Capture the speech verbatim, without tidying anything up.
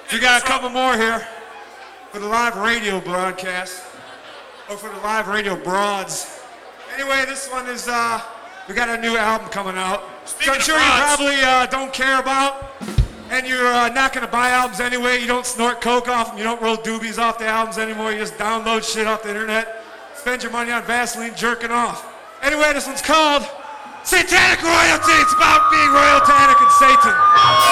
We got a couple more here for the live radio broadcast, or for the live radio broads. Anyway, this one is, uh, we got a new album coming out. Speaking I'm sure of you broads. probably uh, don't care about, and you're uh, not gonna buy albums anyway. You don't snort coke off them, you don't roll doobies off the albums anymore. You just download shit off the internet. Spend your money on Vaseline jerking off. Anyway, this one's called Satanic Royalty. It's about being royal, Tanic, and Satan.